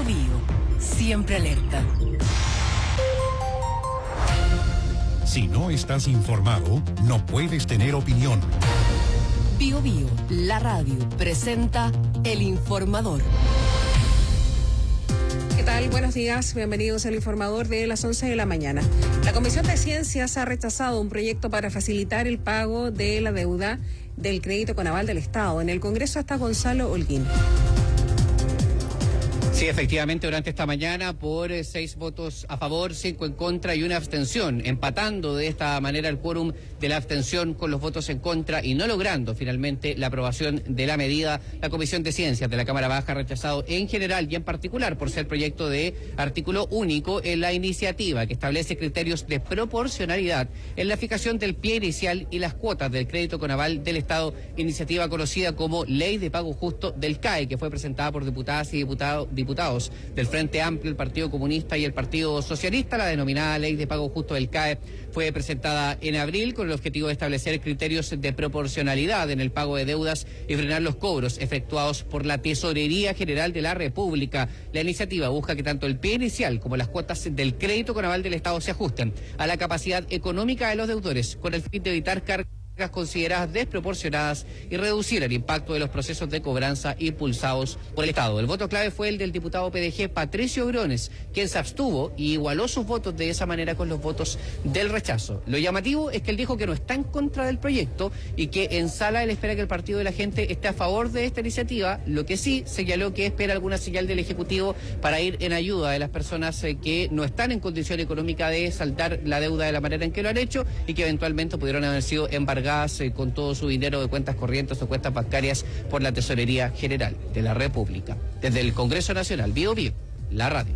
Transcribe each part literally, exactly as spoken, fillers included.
Bio Bio, siempre alerta. Si no estás informado, no puedes tener opinión. Bio Bio, la radio, presenta El Informador. ¿Qué tal? Buenos días, bienvenidos al Informador de las once de la mañana. La Comisión de Ciencias ha rechazado un proyecto para facilitar el pago de la deuda del crédito con aval del Estado. En el Congreso está Gonzalo Holguín. Sí, efectivamente, durante esta mañana, por eh, seis votos a favor, cinco en contra y una abstención, empatando de esta manera el quórum de la abstención con los votos en contra y no logrando finalmente la aprobación de la medida. La Comisión de Ciencias de la Cámara Baja ha rechazado en general y en particular por ser proyecto de artículo único en la iniciativa que establece criterios de proporcionalidad en la fijación del pie inicial y las cuotas del crédito con aval del Estado, iniciativa conocida como Ley de Pago Justo del C A E, que fue presentada por diputadas y diputados diputados del Frente Amplio, el Partido Comunista y el Partido Socialista. La denominada Ley de Pago Justo del C A E fue presentada en abril con el objetivo de establecer criterios de proporcionalidad en el pago de deudas y frenar los cobros efectuados por la Tesorería General de la República. La iniciativa busca que tanto el pie inicial como las cuotas del crédito con aval del Estado se ajusten a la capacidad económica de los deudores, con el fin de evitar cargas consideradas desproporcionadas y reducir el impacto de los procesos de cobranza impulsados por el Estado. El voto clave fue el del diputado P D G Patricio Briones, quien se abstuvo y igualó sus votos de esa manera con los votos del rechazo. Lo llamativo es que él dijo que no está en contra del proyecto y que en sala él espera que el Partido de la Gente esté a favor de esta iniciativa, lo que sí señaló que espera alguna señal del Ejecutivo para ir en ayuda de las personas eh, que no están en condición económica de saldar la deuda de la manera en que lo han hecho y que eventualmente pudieron haber sido embargadas con todo su dinero de cuentas corrientes o cuentas bancarias por la Tesorería General de la República. Desde el Congreso Nacional, Bio Bio, la radio.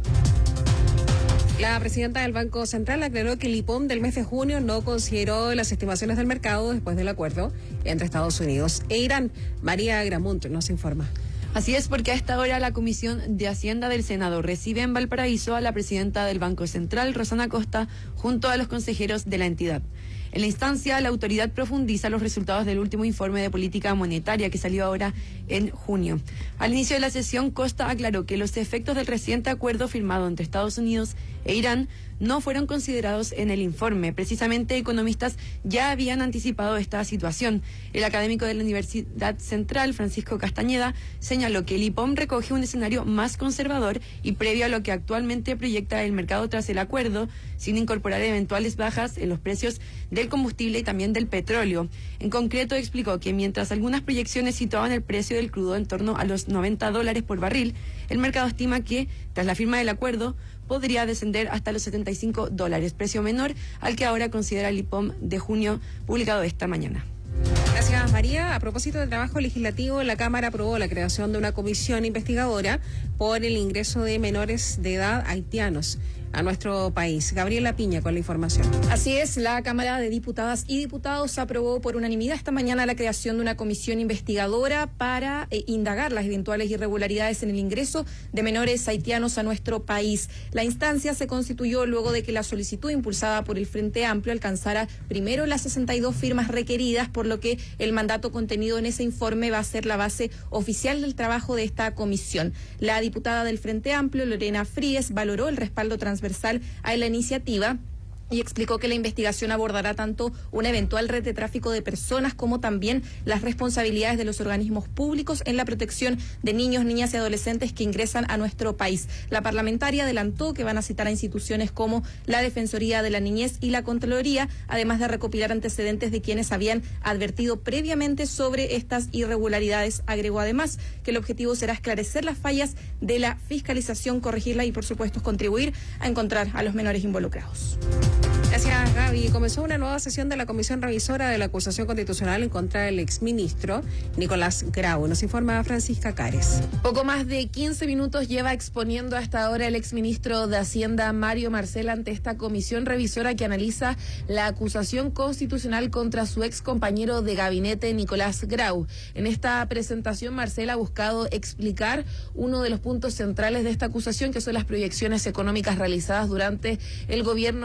La presidenta del Banco Central aclaró que el I P O M del mes de junio no consideró las estimaciones del mercado después del acuerdo entre Estados Unidos e Irán. María Gramunt nos informa. Así es, porque a esta hora la Comisión de Hacienda del Senado recibe en Valparaíso a la presidenta del Banco Central, Rosana Costa, junto a los consejeros de la entidad. En la instancia, la autoridad profundiza los resultados del último informe de política monetaria que salió ahora en junio. Al inicio de la sesión, Costa aclaró que los efectos del reciente acuerdo firmado entre Estados Unidos e Irán no fueron considerados en el informe. Precisamente, economistas ya habían anticipado esta situación. El académico de la Universidad Central, Francisco Castañeda, señaló que el I P O M recoge un escenario más conservador y previo a lo que actualmente proyecta el mercado tras el acuerdo, sin incorporar eventuales bajas en los precios del combustible y también del petróleo. En concreto, explicó que mientras algunas proyecciones situaban el precio del crudo en torno a los noventa dólares por barril, el mercado estima que, tras la firma del acuerdo, podría descender hasta los setenta y cinco dólares, precio menor al que ahora considera el I P O M de junio publicado esta mañana. Gracias, María. A propósito del trabajo legislativo, la Cámara aprobó la creación de una comisión investigadora por el ingreso de menores de edad haitianos a nuestro país. Gabriela Piña con la información. Así es, la Cámara de Diputadas y Diputados aprobó por unanimidad esta mañana la creación de una comisión investigadora para eh, indagar las eventuales irregularidades en el ingreso de menores haitianos a nuestro país. La instancia se constituyó luego de que la solicitud impulsada por el Frente Amplio alcanzara primero las sesenta y dos firmas requeridas, por lo que el mandato contenido en ese informe va a ser la base oficial del trabajo de esta comisión. La diputada del Frente Amplio, Lorena Fríes, valoró el respaldo transversal a la iniciativa y explicó que la investigación abordará tanto una eventual red de tráfico de personas como también las responsabilidades de los organismos públicos en la protección de niños, niñas y adolescentes que ingresan a nuestro país. La parlamentaria adelantó que van a citar a instituciones como la Defensoría de la Niñez y la Contraloría, además de recopilar antecedentes de quienes habían advertido previamente sobre estas irregularidades. Agregó además que el objetivo será esclarecer las fallas de la fiscalización, corregirla y, por supuesto, contribuir a encontrar a los menores involucrados. Gracias, Gaby. Comenzó una nueva sesión de la Comisión Revisora de la Acusación Constitucional en contra del exministro Nicolás Grau. Nos informa Francisca Cares. Poco más de quince minutos lleva exponiendo hasta ahora el exministro de Hacienda Mario Marcel ante esta comisión revisora que analiza la acusación constitucional contra su ex compañero de gabinete Nicolás Grau. En esta presentación, Marcel ha buscado explicar uno de los puntos centrales de esta acusación, que son las proyecciones económicas realizadas durante el gobierno del ex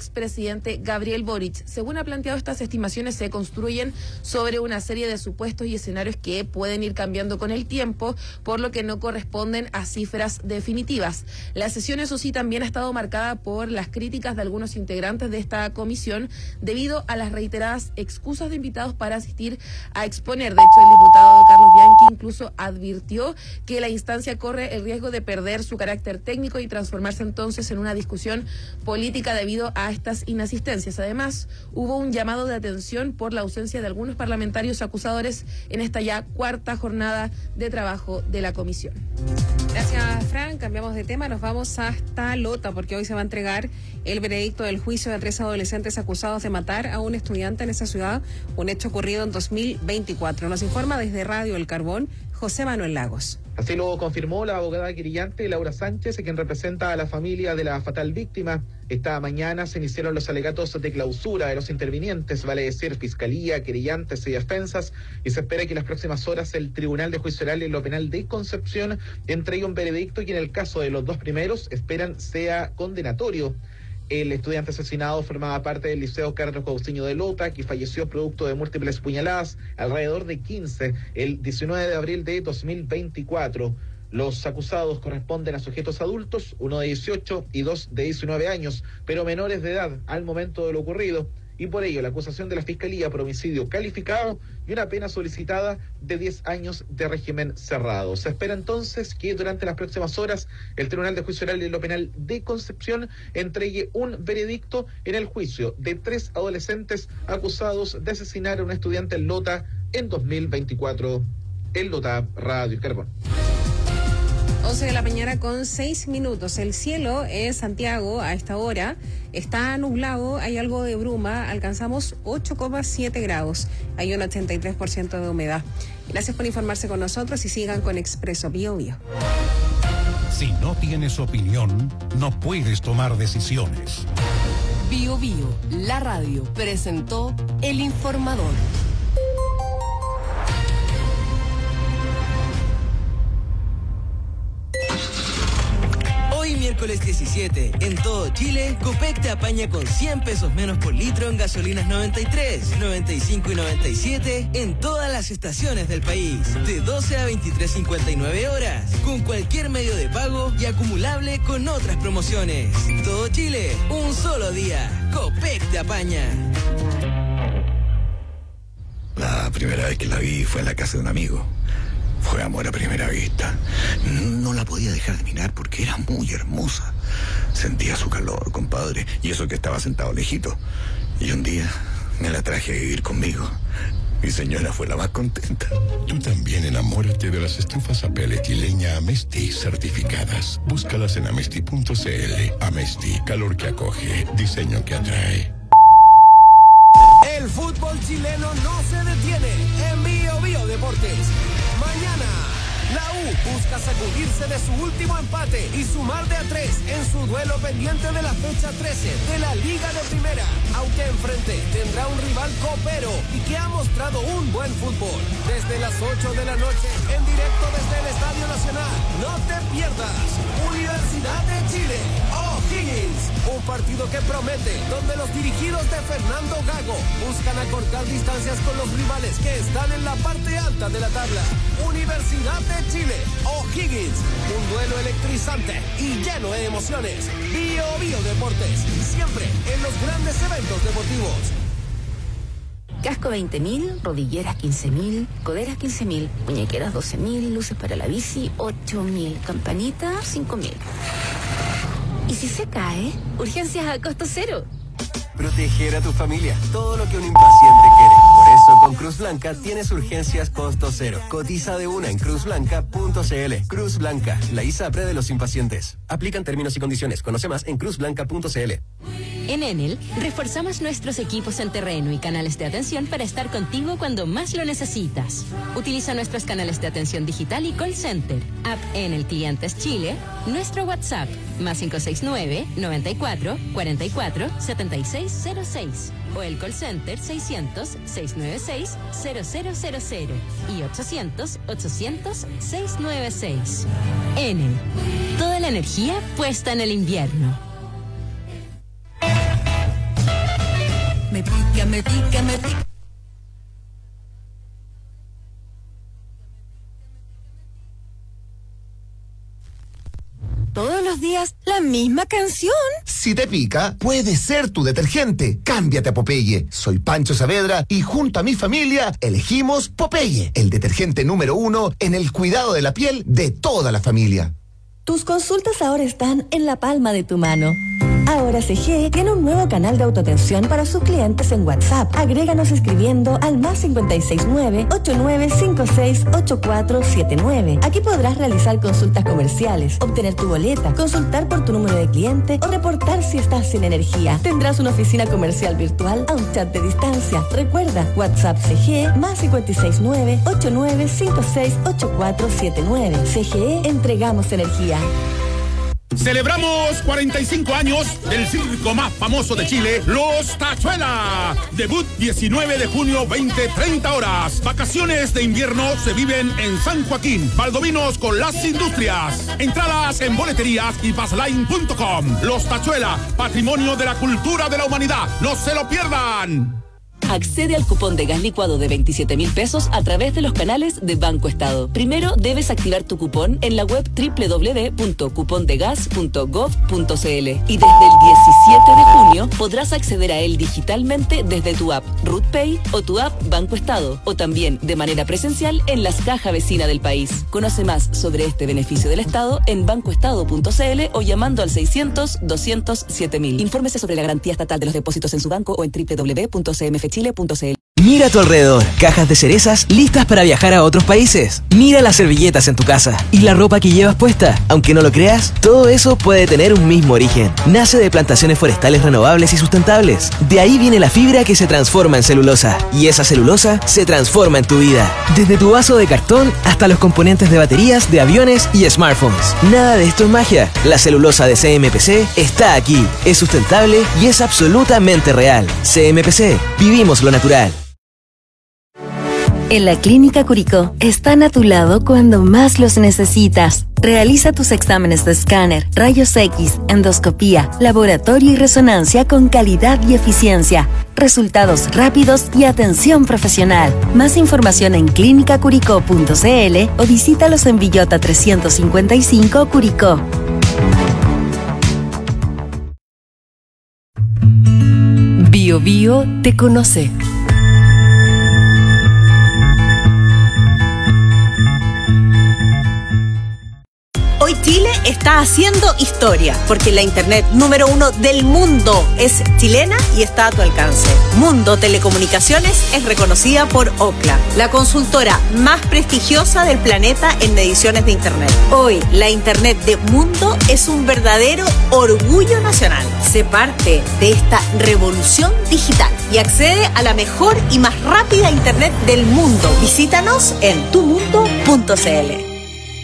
expresidente Gabriel Boric. Según ha planteado, estas estimaciones se construyen sobre una serie de supuestos y escenarios que pueden ir cambiando con el tiempo, por lo que no corresponden a cifras definitivas. La sesión, eso sí, también ha estado marcada por las críticas de algunos integrantes de esta comisión debido a las reiteradas excusas de invitados para asistir a exponer. De hecho, el diputado Carlos Bianchi incluso advirtió que la instancia corre el riesgo de perder su carácter técnico y transformarse entonces en una discusión política debido a estas inasistencias. Además, hubo un llamado de atención por la ausencia de algunos parlamentarios acusadores en esta ya cuarta jornada de trabajo de la comisión. Gracias, Fran. Cambiamos de tema, nos vamos hasta Lota, porque hoy se va a entregar el veredicto del juicio de tres adolescentes acusados de matar a un estudiante en esa ciudad, un hecho ocurrido en dos mil veinticuatro. Nos informa desde Radio El Carbón, José Manuel Lagos. Así lo confirmó la abogada querellante Laura Sánchez, quien representa a la familia de la fatal víctima. Esta mañana se iniciaron los alegatos de clausura de los intervinientes, vale decir, fiscalía, querellantes y defensas, y se espera que en las próximas horas el Tribunal de Juicio Oral en lo Penal de Concepción entregue un veredicto que en el caso de los dos primeros esperan sea condenatorio. El estudiante asesinado formaba parte del Liceo Carlos Cousiño de Lota, que falleció producto de múltiples puñaladas, alrededor de quince, el diecinueve de abril de dos mil veinticuatro. Los acusados corresponden a sujetos adultos, uno de dieciocho y dos de diecinueve años, pero menores de edad al momento de lo ocurrido, y por ello la acusación de la Fiscalía por homicidio calificado y una pena solicitada de diez años de régimen cerrado. Se espera entonces que durante las próximas horas el Tribunal de Juicio Oral en lo Penal de Concepción entregue un veredicto en el juicio de tres adolescentes acusados de asesinar a un estudiante en Lota en dos mil veinticuatro. En Lota, Radio Carbón. once de la mañana con seis minutos. El cielo en Santiago a esta hora está nublado, hay algo de bruma, alcanzamos ocho coma siete grados, hay un ochenta y tres por ciento de humedad. Gracias por informarse con nosotros y sigan con Expreso Bio Bio. Si no tienes opinión, no puedes tomar decisiones. Bio Bio, la radio, presentó El Informador. Miércoles diecisiete, en todo Chile, Copec te apaña con cien pesos menos por litro en gasolinas noventa y tres, noventa y cinco y noventa y siete en todas las estaciones del país. De doce a veintitrés cincuenta y nueve horas, con cualquier medio de pago y acumulable con otras promociones. Todo Chile, un solo día. Copec te apaña. La primera vez que la vi fue en la casa de un amigo. Fue amor a primera vista. No la podía dejar de mirar porque era muy hermosa. Sentía su calor, compadre, y eso que estaba sentado lejito. Y un día me la traje a vivir conmigo. Mi señora fue la más contenta. Tú también enamórate de las estufas a pellet y leña Amesti certificadas. Búscalas en amesti punto c l. Amesti, calor que acoge, diseño que atrae. El fútbol chileno no se detiene en Bio Bio Deportes. Mañana, la U busca sacudirse de su último empate y sumar de a tres en su duelo pendiente de la fecha trece de la Liga de Primera, aunque enfrente tendrá un rival copero y que ha mostrado un buen fútbol. Desde las ocho de la noche, en directo desde el Estadio Nacional, no te pierdas Universidad de Chile, O'Higgins, un partido que promete, donde los dirigidos de Fernando Gago buscan acortar distancias con los rivales que están en la parte alta de la tabla. Universidad de Chile, O'Higgins, un duelo electrizante y lleno de emociones. Bio Bio Deportes, siempre en los grandes eventos deportivos. Casco veinte mil, rodilleras quince mil, coderas quince mil, muñequeras doce mil, luces para la bici ocho mil, campanita cinco mil. ¿Y si se cae? Urgencias a costo cero. Proteger a tu familia, todo lo que un impaciente quiere. Por eso con Cruz Blanca tienes urgencias costo cero. Cotiza de una en cruz blanca punto c l. Cruz Blanca, la ISAPRE de los impacientes. Aplican términos y condiciones. Conoce más en cruz blanca punto c l. En Enel, reforzamos nuestros equipos en terreno y canales de atención para estar contigo cuando más lo necesitas. Utiliza nuestros canales de atención digital y call center, app Enel Clientes Chile, nuestro WhatsApp, más cinco seis nueve, noventa y cuatro, cuarenta y cuatro, setenta y seis cero seis, o el call center seiscientos, seiscientos noventa y seis, cero cero cero cero y ochocientos, ochocientos, seiscientos noventa y seis. Enel, toda la energía puesta en el invierno. Dígame, dígame, dígame. Todos los días, la misma canción. Si te pica, puede ser tu detergente. Cámbiate a Popeye. Soy Pancho Saavedra y junto a mi familia elegimos Popeye, el detergente número uno en el cuidado de la piel de toda la familia. Tus consultas ahora están en la palma de tu mano. Ahora C G E tiene un nuevo canal de autoatención para sus clientes en WhatsApp. Agréganos escribiendo al más cinco seis nueve, ocho nueve cinco seis, ocho cuatro siete nueve. Aquí podrás realizar consultas comerciales, obtener tu boleta, consultar por tu número de cliente o reportar si estás sin energía. Tendrás una oficina comercial virtual a un chat de distancia. Recuerda, WhatsApp C G E más cinco seis nueve, ocho nueve cinco seis, ocho cuatro siete nueve. C G E, entregamos energía. Celebramos cuarenta y cinco años del circo más famoso de Chile, Los Tachuela. Debut diecinueve de junio, veinte treinta horas. Vacaciones de invierno se viven en San Joaquín. Valdovinos con las industrias. Entradas en boleterías y passline punto com. Los Tachuela, patrimonio de la cultura de la humanidad. ¡No se lo pierdan! Accede al cupón de gas licuado de veintisiete mil pesos a través de los canales de Banco Estado. Primero debes activar tu cupón en la web doble u doble u doble u punto cupondegas punto gov punto c l y desde el diecisiete de junio podrás acceder a él digitalmente desde tu app RootPay o tu app Banco Estado o también de manera presencial en las cajas vecinas del país. Conoce más sobre este beneficio del Estado en bancoestado punto c l o llamando al seiscientos, doscientos, siete mil. Infórmese sobre la garantía estatal de los depósitos en su banco o en doble u doble u doble u punto c m f chile punto c l. Mira a tu alrededor, cajas de cerezas listas para viajar a otros países. Mira las servilletas en tu casa y la ropa que llevas puesta. Aunque no lo creas, todo eso puede tener un mismo origen. Nace de plantaciones forestales renovables y sustentables. De ahí viene la fibra que se transforma en celulosa. Y esa celulosa se transforma en tu vida. Desde tu vaso de cartón hasta los componentes de baterías de aviones y smartphones. Nada de esto es magia. La celulosa de C M P C está aquí. Es sustentable y es absolutamente real. C M P C. Vivimos lo natural. En la Clínica Curicó están a tu lado cuando más los necesitas. Realiza tus exámenes de escáner, rayos X, endoscopía, laboratorio y resonancia con calidad y eficiencia. Resultados rápidos y atención profesional. Más información en clínica curicó punto c l o visítalos en Villota trescientos cincuenta y cinco Curicó. Bio Bio te conoce. Hoy Chile está haciendo historia, porque la internet número uno del mundo es chilena y está a tu alcance. Mundo Telecomunicaciones es reconocida por Ookla, la consultora más prestigiosa del planeta en mediciones de internet. Hoy, la internet de Mundo es un verdadero orgullo nacional. Sé parte de esta revolución digital y accede a la mejor y más rápida internet del mundo. Visítanos en tu mundo punto c l.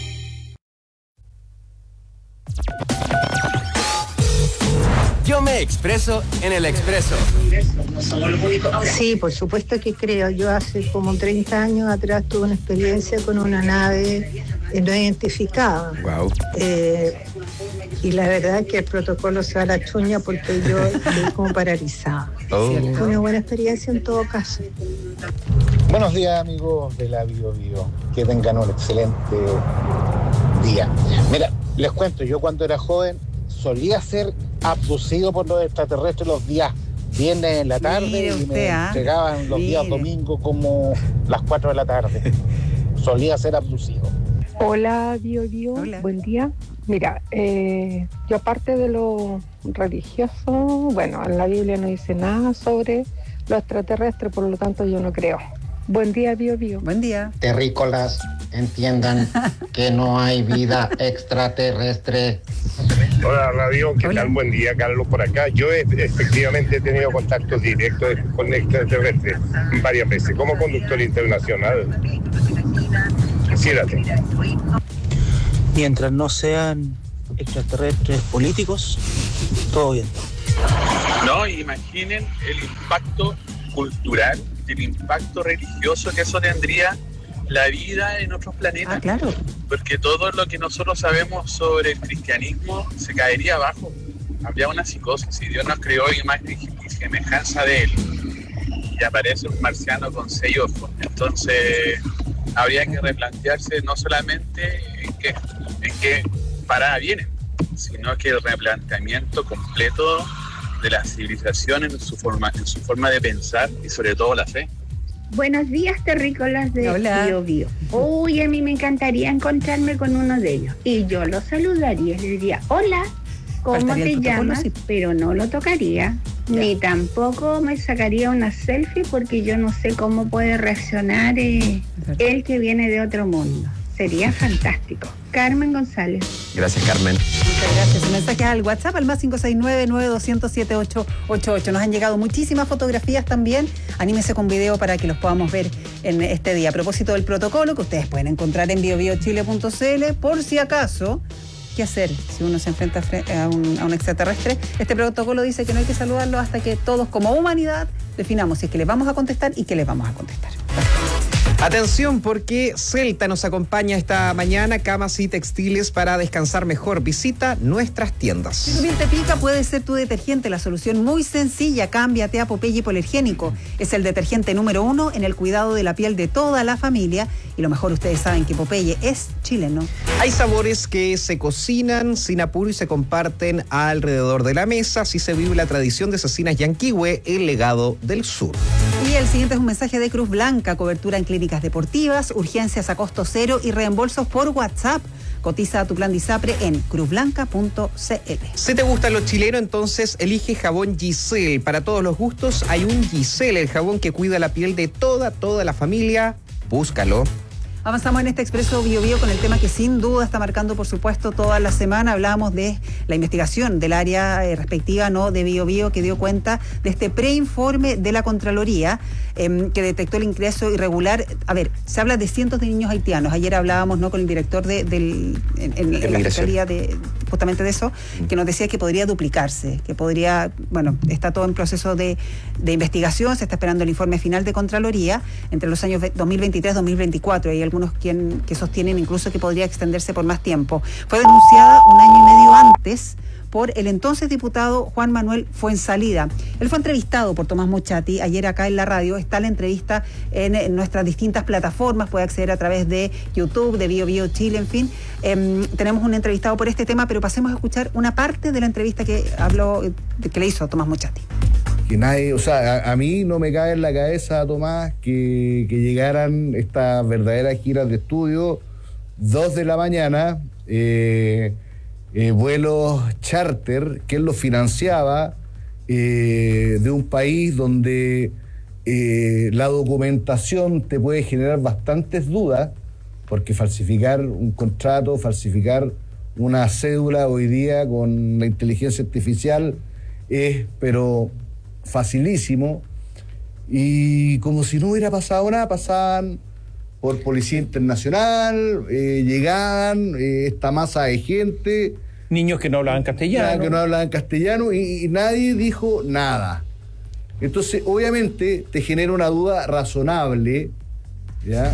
Yo me expreso en el Expreso. Sí, por supuesto que creo. Yo hace como treinta años atrás tuve una experiencia con una nave no identificada. Wow. Eh, y la verdad es que el protocolo se va a la chuña porque yo estoy como paralizada. Oh. Fue una buena experiencia en todo caso. Buenos días, amigos de la Bio Bio. Que tengan un excelente día. Mira, les cuento, yo cuando era joven solía ser abducido por los extraterrestres los días viernes en la tarde. Mire y usted, me ¿ah? entregaban los Mire. días domingos como las cuatro de la tarde. Solía ser abducido. Hola, Bio Bio. Hola. Buen día. Mira, eh, yo aparte de lo religioso, bueno, en la Biblia no dice nada sobre los extraterrestres, por lo tanto yo no creo. Buen día, Bio Bio. Buen día. Terrícolas, entiendan que no hay vida extraterrestre. Hola, Radio, ¿qué Hola. tal? Buen día, Carlos, por acá. Yo he, efectivamente he tenido contactos directos con extraterrestres varias veces, como conductor internacional. Siéntate. Mientras no sean extraterrestres políticos, todo bien. No, imaginen el impacto cultural, el impacto religioso que eso tendría la vida en otros planetas. Ah, claro. Porque todo lo que nosotros sabemos sobre el cristianismo se caería abajo. Habría una psicosis y Dios nos creó imagen y semejanza de Él. y aparece un marciano con seis ojos. Entonces habría que replantearse no solamente en qué, en qué parada vienen, sino que el replanteamiento completo de la civilización en su forma, en su forma de pensar y sobre todo la fe. Buenos días, terrícolas de Bio Bio. Uy, a mí me encantaría encontrarme con uno de ellos. Y yo lo saludaría, le diría, hola, ¿cómo te llamas? Sí. Pero no lo tocaría, ya. Ni tampoco me sacaría una selfie porque yo no sé cómo puede reaccionar eh, él que viene de otro mundo. Sería fantástico. Carmen González. Gracias, Carmen. Muchas gracias. Mensajes al WhatsApp al más cinco seis nueve, nueve dos cero cero, siete ocho ocho ocho. Nos han llegado muchísimas fotografías también. Anímese con video para que los podamos ver en este día. A propósito del protocolo que ustedes pueden encontrar en bio bio chile punto c l, por si acaso, ¿qué hacer si uno se enfrenta a un, a un extraterrestre? Este protocolo dice que no hay que saludarlo hasta que todos como humanidad definamos si es que les vamos a contestar y qué les vamos a contestar. Atención, porque Celta nos acompaña esta mañana, camas y textiles para descansar mejor. Visita nuestras tiendas. Si tu piel te pica, puede ser tu detergente. La solución muy sencilla, cámbiate a Popeye Hipoalergénico. Es el detergente número uno en el cuidado de la piel de toda la familia. Y lo mejor, ustedes saben que Popeye es chileno. Hay sabores que se cocinan sin apuro y se comparten alrededor de la mesa. Así se vive la tradición de Cecinas Yanquihue, el legado del sur. Y el siguiente es un mensaje de Cruz Blanca, cobertura en clínicas deportivas, urgencias a costo cero y reembolsos por WhatsApp. Cotiza tu plan DISAPRE en cruz blanca punto c l. Si te gusta lo chileno, entonces elige jabón Giselle. Para todos los gustos hay un Giselle, el jabón que cuida la piel de toda, toda la familia. Búscalo. Avanzamos en este Expreso Bio Bio con el tema que sin duda está marcando, por supuesto, toda la semana. Hablábamos de la investigación del área eh, respectiva, ¿no?, de Bio Bio, que dio cuenta de este preinforme de la Contraloría eh, que detectó el ingreso irregular. A ver, se habla de cientos de niños haitianos. Ayer hablábamos, ¿no?, con el director de, del, en, en, en la Fiscalía de, justamente de eso, que nos decía que podría duplicarse, que podría, bueno, está todo en proceso de, de investigación, se está esperando el informe final de Contraloría entre los años dos mil veintitrés y dos mil veinticuatro. Hay algunos quien, que sostienen incluso que podría extenderse por más tiempo. Fue denunciada un año y medio antes por el entonces diputado Juan Manuel Fuensalida. Él fue entrevistado por Tomás Mochati ayer acá en la radio. Está la entrevista en, en nuestras distintas plataformas, puede acceder a través de YouTube, de Bio Bio Chile, en fin. Eh, tenemos un entrevistado por este tema, pero pasemos a escuchar una parte de la entrevista que habló, que le hizo Tomás Mochati. Que nadie, o sea, a, a mí no me cae en la cabeza, Tomás, que, que llegaran estas verdaderas giras de estudio, dos de la mañana, eh, eh, vuelos charter, que él los financiaba, eh, de un país donde eh, la documentación te puede generar bastantes dudas, porque falsificar un contrato, falsificar una cédula hoy día con la inteligencia artificial es, pero facilísimo, y como si no hubiera pasado nada, pasaban por Policía Internacional, eh, llegaban eh, esta masa de gente, niños que no hablaban castellano, que no hablaban castellano y, y nadie dijo nada. Entonces, obviamente, te genera una duda razonable, ¿ya?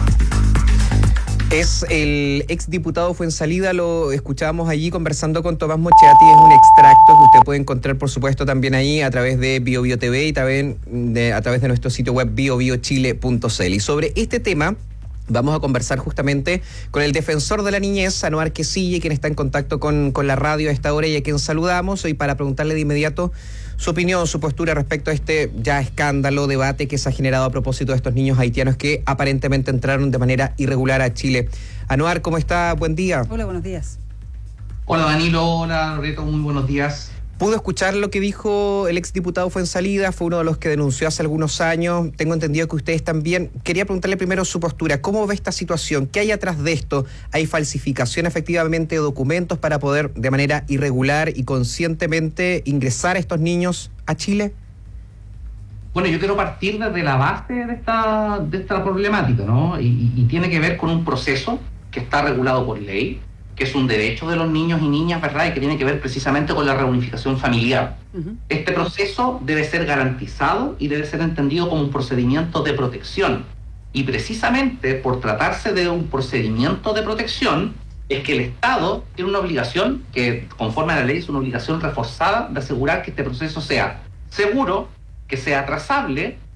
Es el exdiputado Fuensalida, lo escuchábamos allí conversando con Tomás Mochati. Es un extracto que usted puede encontrar, por supuesto, también ahí a través de Bio Bio T V y también de, a través de nuestro sitio web bio bio chile punto c l. Y sobre este tema vamos a conversar justamente con el defensor de la niñez, Anuar Quesille, quien está en contacto con, con la radio a esta hora y a quien saludamos hoy para preguntarle de inmediato su opinión, su postura respecto a este ya escándalo, debate que se ha generado a propósito de estos niños haitianos que aparentemente entraron de manera irregular a Chile. Anuar, ¿cómo está? Buen día. Hola, buenos días. Hola Danilo, hola Loreto, muy buenos días. ¿Pudo escuchar lo que dijo el exdiputado Fuensalida? Fue uno de los que denunció hace algunos años. Tengo entendido que ustedes también. Quería preguntarle primero su postura. ¿Cómo ve esta situación? ¿Qué hay atrás de esto? ¿Hay falsificación efectivamente de documentos para poder de manera irregular y conscientemente ingresar a estos niños a Chile? Bueno, yo quiero partir desde la base de esta, de esta problemática, ¿no? Y, y tiene que ver con un proceso que está regulado por ley, que es un derecho de los niños y niñas, ¿verdad?, y que tiene que ver precisamente con la reunificación familiar. Uh-huh. Este proceso debe ser garantizado y debe ser entendido como un procedimiento de protección. Y precisamente por tratarse de un procedimiento de protección, es que el Estado tiene una obligación, que conforme a la ley es una obligación reforzada, de asegurar que este proceso sea seguro, que sea trazable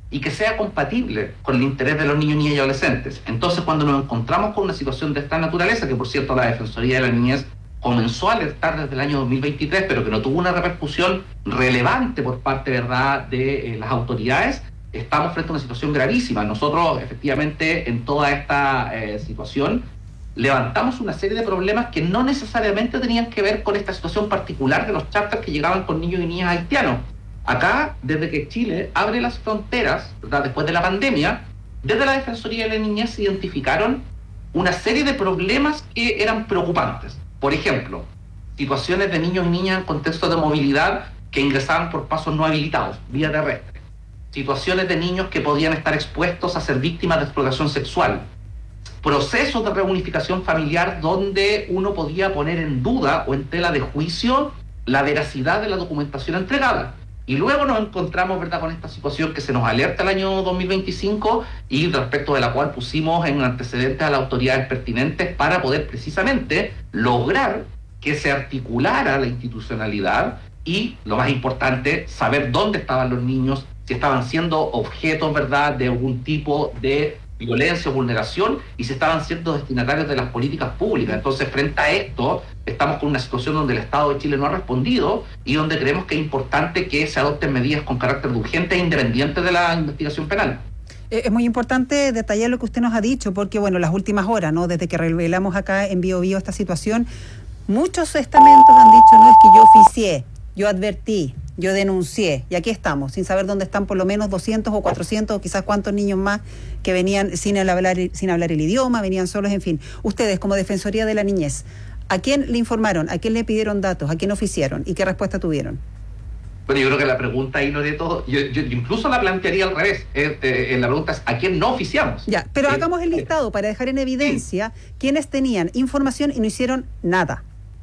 y que sea compatible con el interés de los niños, niñas y adolescentes. Entonces, cuando nos encontramos con una situación de esta naturaleza, que por cierto la Defensoría de la Niñez comenzó a alertar desde el año dos mil veintitrés, pero que no tuvo una repercusión relevante por parte, ¿verdad?, de eh, las autoridades, estamos frente a una situación gravísima. Nosotros, efectivamente, en toda esta eh, situación, levantamos una serie de problemas que no necesariamente tenían que ver con esta situación particular de los charters que llegaban con niños y niñas haitianos. Acá, desde que Chile abre las fronteras, ¿verdad?, después de la pandemia, desde la Defensoría de la Niñez se identificaron una serie de problemas que eran preocupantes. Por ejemplo, situaciones de niños y niñas en contexto de movilidad que ingresaban por pasos no habilitados, vía terrestre. Situaciones de niños que podían estar expuestos a ser víctimas de explotación sexual. Procesos de reunificación familiar donde uno podía poner en duda o en tela de juicio la veracidad de la documentación entregada. Y luego nos encontramos, ¿verdad?, con esta situación que se nos alerta el año dos mil veinticinco y respecto de la cual pusimos en antecedentes a las autoridades pertinentes para poder precisamente lograr que se articulara la institucionalidad y, lo más importante, saber dónde estaban los niños, si estaban siendo objetos, ¿verdad?, de algún tipo de violencia o vulneración y si estaban siendo destinatarios de las políticas públicas. Entonces, frente a esto, estamos con una situación donde el Estado de Chile no ha respondido y donde creemos que es importante que se adopten medidas con carácter urgente e independiente de la investigación penal. Es muy importante detallar lo que usted nos ha dicho, porque, bueno, las últimas horas, ¿no?, desde que revelamos acá en Bio Bio esta situación, muchos estamentos han dicho, no, es que yo oficié, yo advertí, yo denuncié, y aquí estamos, sin saber dónde están por lo menos doscientos o cuatrocientos o quizás cuántos niños más que venían sin hablar, sin hablar el idioma, venían solos, en fin. Ustedes, como Defensoría de la Niñez, ¿a quién le informaron? ¿A quién le pidieron datos? ¿A quién oficiaron? ¿Y qué respuesta tuvieron? Bueno, yo creo que la pregunta ahí, Loreto, yo, yo incluso la plantearía al revés. Eh, eh, la pregunta es, ¿a quién no oficiamos? Ya, pero eh, hagamos el listado para dejar en evidencia sí. quiénes tenían información y no hicieron nada.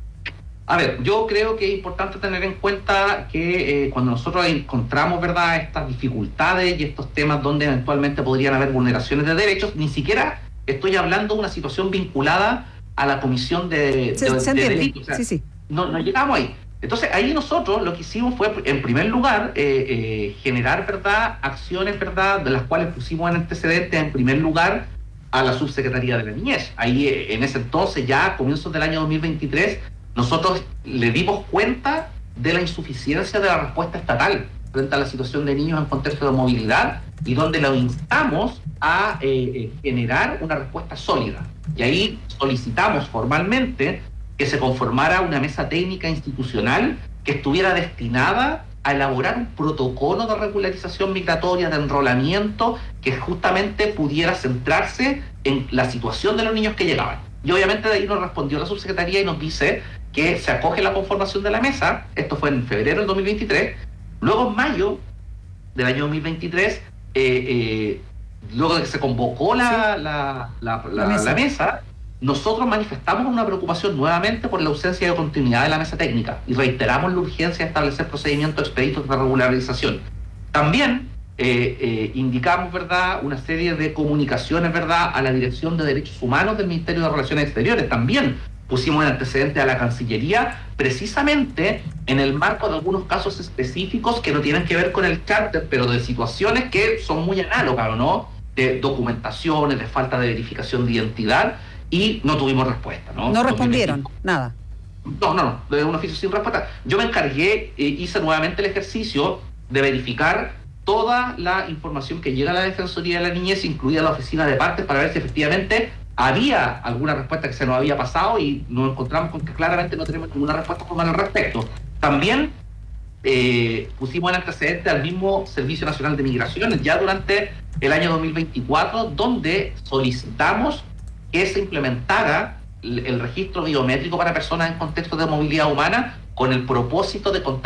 A ver, yo creo que es importante tener en cuenta que eh, cuando nosotros encontramos, ¿verdad?, estas dificultades y estos temas donde eventualmente podrían haber vulneraciones de derechos, ni siquiera estoy hablando de una situación vinculada a la comisión de, se, de, se de delitos. O sea, sí, sí. No, no llegamos ahí. Entonces, ahí nosotros lo que hicimos fue, en primer lugar, eh, eh, generar, ¿verdad?, acciones, ¿verdad?, de las cuales pusimos en antecedentes, en primer lugar, a la Subsecretaría de la Niñez. Ahí, eh, en ese entonces, ya a comienzos del año dos mil veintitrés, nosotros le dimos cuenta de la insuficiencia de la respuesta estatal frente a la situación de niños en contexto de movilidad y donde lo instamos a eh, eh, generar una respuesta sólida. Y ahí solicitamos formalmente que se conformara una mesa técnica institucional que estuviera destinada a elaborar un protocolo de regularización migratoria, de enrolamiento, que justamente pudiera centrarse en la situación de los niños que llegaban. Y obviamente de ahí nos respondió la subsecretaría y nos dice que se acoge la conformación de la mesa. Esto fue en febrero del dos mil veintitrés. Luego, en mayo del año dos mil veintitrés, eh, eh, luego de que se convocó la, la, la, la, la, mesa. la mesa, nosotros manifestamos una preocupación nuevamente por la ausencia de continuidad de la mesa técnica y reiteramos la urgencia de establecer procedimientos expeditos de regularización. También eh, eh, indicamos, ¿verdad?, una serie de comunicaciones, ¿verdad?, a la Dirección de Derechos Humanos del Ministerio de Relaciones Exteriores. También pusimos en antecedente a la Cancillería, precisamente en el marco de algunos casos específicos que no tienen que ver con el charter, pero de situaciones que son muy análogas, ¿no?, de documentaciones, de falta de verificación de identidad, y no tuvimos respuesta, ¿no? No respondieron, nada. No, no, no, de un oficio sin respuesta. Yo me encargué, eh, hice nuevamente el ejercicio de verificar toda la información que llega a la Defensoría de la Niñez, incluida la oficina de partes, para ver si efectivamente había alguna respuesta que se nos había pasado, y nos encontramos con que claramente no tenemos ninguna respuesta formal al respecto. También eh, pusimos en antecedente al mismo Servicio Nacional de Migraciones ya durante el año dos mil veinticuatro, donde solicitamos que se implementara el registro biométrico para personas en contexto de movilidad humana con el propósito de contar